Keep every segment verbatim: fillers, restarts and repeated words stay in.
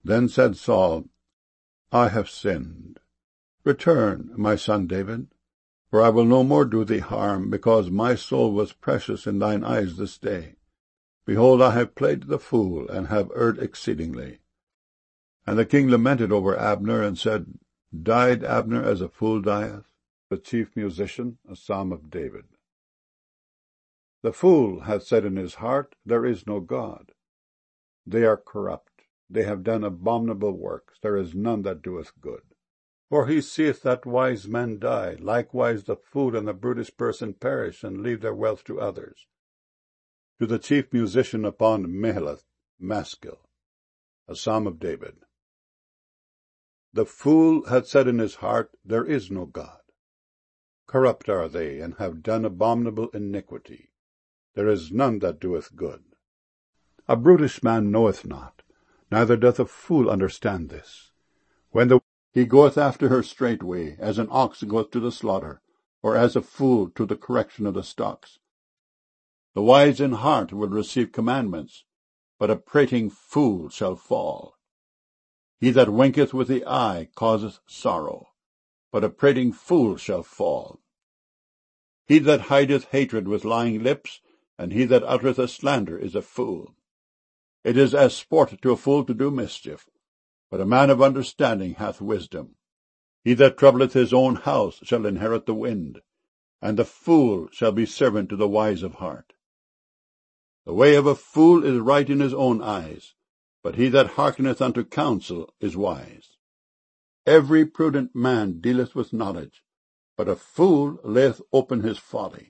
Then said Saul, I have sinned. Return, my son David, for I will no more do thee harm, because my soul was precious in thine eyes this day. Behold, I have played the fool, and have erred exceedingly. And the king lamented over Abner, and said, Died Abner as a fool dieth? The chief musician, a psalm of David. The fool hath said in his heart, There is no God. They are corrupt, they have done abominable works, there is none that doeth good. For he seeth that wise men die, likewise the fool and the brutish person perish, and leave their wealth to others. To the chief musician upon Mahalath, Maskil, a psalm of David. The fool hath said in his heart, There is no God. Corrupt are they, and have done abominable iniquity. There is none that doeth good. A brutish man knoweth not, neither doth a fool understand this. When the he goeth after her straightway, as an ox goeth to the slaughter, or as a fool to the correction of the stocks. The wise in heart will receive commandments, but a prating fool shall fall. He that winketh with the eye causeth sorrow, but a prating fool shall fall. He that hideth hatred with lying lips, and he that uttereth a slander is a fool. It is as sport to a fool to do mischief, but a man of understanding hath wisdom. He that troubleth his own house shall inherit the wind, and the fool shall be servant to the wise of heart. The way of a fool is right in his own eyes, but he that hearkeneth unto counsel is wise. Every prudent man dealeth with knowledge, but a fool layeth open his folly.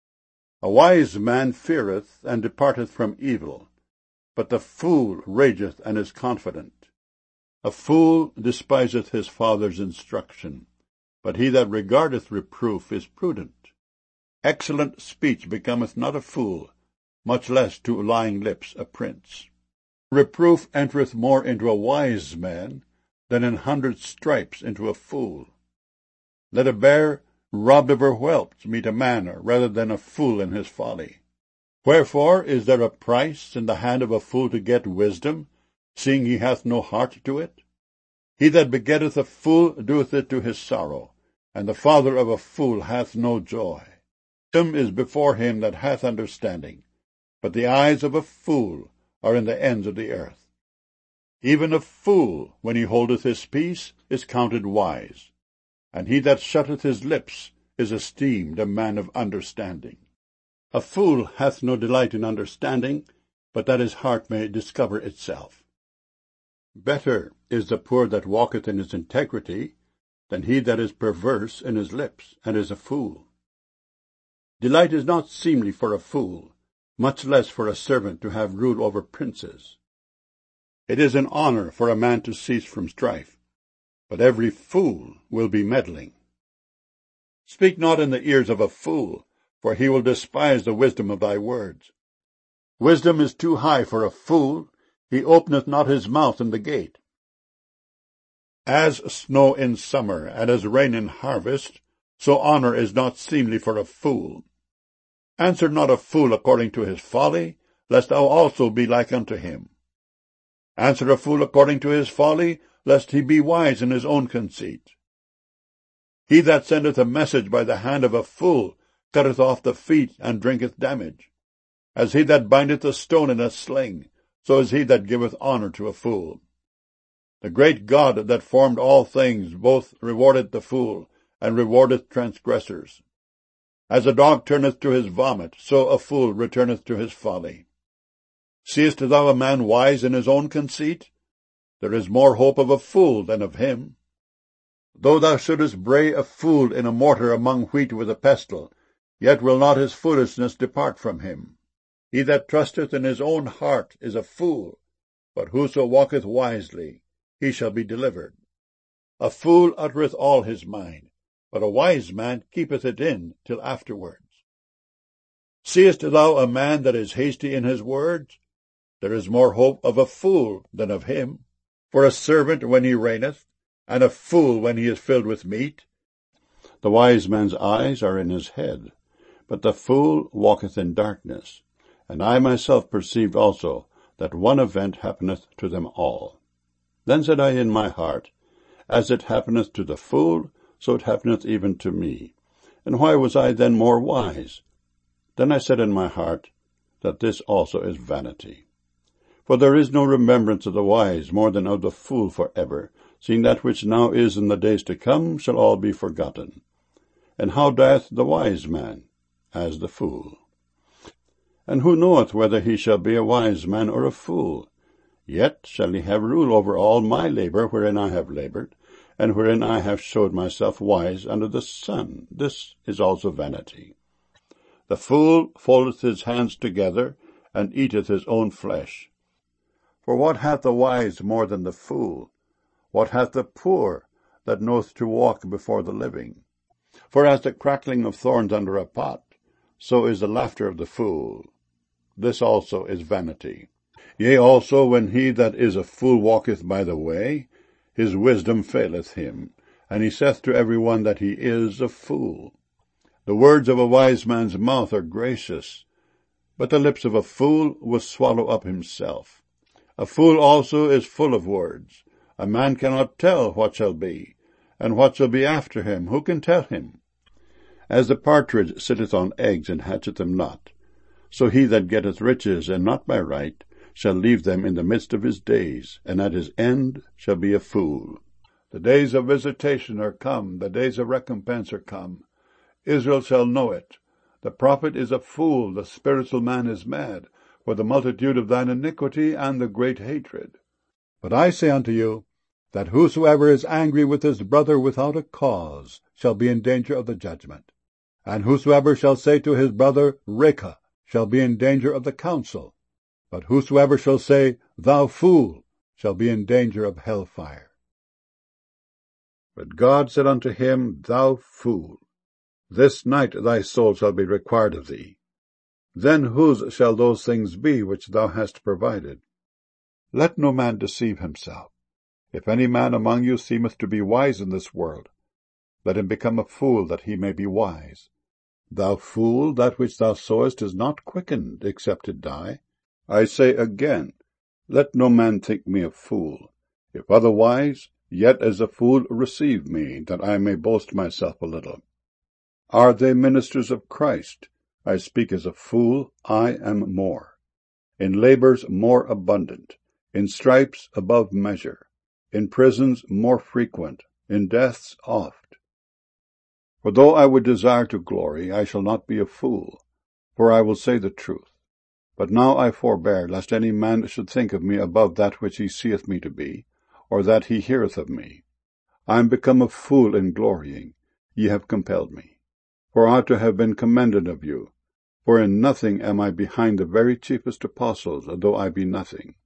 A wise man feareth, and departeth from evil, but the fool rageth and is confident. A fool despiseth his father's instruction, but he that regardeth reproof is prudent. Excellent speech becometh not a fool, much less to lying lips a prince. Reproof entereth more into a wise man than an hundred stripes into a fool. Let a bear robbed of her whelps meet a man rather than a fool in his folly. Wherefore is there a price in the hand of a fool to get wisdom, seeing he hath no heart to it? He that begetteth a fool doeth it to his sorrow, and the father of a fool hath no joy. Wisdom is before him that hath understanding, but the eyes of a fool are in the ends of the earth. Even a fool, when he holdeth his peace, is counted wise, and he that shutteth his lips is esteemed a man of understanding. A fool hath no delight in understanding, but that his heart may discover itself. Better is the poor that walketh in his integrity than he that is perverse in his lips, and is a fool. Delight is not seemly for a fool, much less for a servant to have rule over princes. It is an honor for a man to cease from strife, but every fool will be meddling. Speak not in the ears of a fool, for he will despise the wisdom of thy words. Wisdom is too high for a fool, he openeth not his mouth in the gate. As snow in summer, and as rain in harvest, so honor is not seemly for a fool. Answer not a fool according to his folly, lest thou also be like unto him. Answer a fool according to his folly, lest he be wise in his own conceit. He that sendeth a message by the hand of a fool cutteth off the feet, and drinketh damage. As he that bindeth a stone in a sling, so is he that giveth honor to a fool. The great God that formed all things both rewardeth the fool, and rewardeth transgressors. As a dog turneth to his vomit, so a fool returneth to his folly. Seest thou a man wise in his own conceit? There is more hope of a fool than of him. Though thou shouldest bray a fool in a mortar among wheat with a pestle, yet will not his foolishness depart from him. He that trusteth in his own heart is a fool, but whoso walketh wisely, he shall be delivered. A fool uttereth all his mind, but a wise man keepeth it in till afterwards. Seest thou a man that is hasty in his words? There is more hope of a fool than of him. For a servant when he reigneth, and a fool when he is filled with meat. The wise man's eyes are in his head, but the fool walketh in darkness. And I myself perceived also that one event happeneth to them all. Then said I in my heart, As it happeneth to the fool, so it happeneth even to me. And why was I then more wise? Then I said in my heart, that this also is vanity. For there is no remembrance of the wise more than of the fool for ever, seeing that which now is in the days to come shall all be forgotten. And how dieth the wise man? As the fool. And who knoweth whether he shall be a wise man or a fool? Yet shall he have rule over all my labour wherein I have laboured, and wherein I have showed myself wise under the sun. This is also vanity. The fool foldeth his hands together, and eateth his own flesh. For what hath the wise more than the fool? What hath the poor that knoweth to walk before the living? For as the crackling of thorns under a pot, so is the laughter of the fool. This also is vanity. Yea, also when he that is a fool walketh by the way, his wisdom faileth him, and he saith to every one that he is a fool. The words of a wise man's mouth are gracious, but the lips of a fool will swallow up himself. A fool also is full of words. A man cannot tell what shall be, and what shall be after him. Who can tell him? As the partridge sitteth on eggs and hatcheth them not, so he that getteth riches, and not by right, shall leave them in the midst of his days, and at his end shall be a fool. The days of visitation are come, the days of recompense are come. Israel shall know it. The prophet is a fool, the spiritual man is mad, for the multitude of thine iniquity and the great hatred. But I say unto you, that whosoever is angry with his brother without a cause shall be in danger of the judgment. And whosoever shall say to his brother, Reka, shall be in danger of the council. But whosoever shall say, Thou fool, shall be in danger of hell fire. But God said unto him, Thou fool, this night thy soul shall be required of thee. Then whose shall those things be which thou hast provided? Let no man deceive himself. If any man among you seemeth to be wise in this world, let him become a fool that he may be wise. Thou fool, that which thou sowest is not quickened, except it die. I say again, let no man think me a fool. If otherwise, yet as a fool receive me, that I may boast myself a little. Are they ministers of Christ? I speak as a fool, I am more. In labours more abundant, in stripes above measure, in prisons more frequent, in deaths oft. For though I would desire to glory, I shall not be a fool, for I will say the truth. But now I forbear, lest any man should think of me above that which he seeth me to be, or that he heareth of me. I am become a fool in glorying, ye have compelled me. For I ought to have been commended of you, for in nothing am I behind the very chiefest apostles, though I be nothing.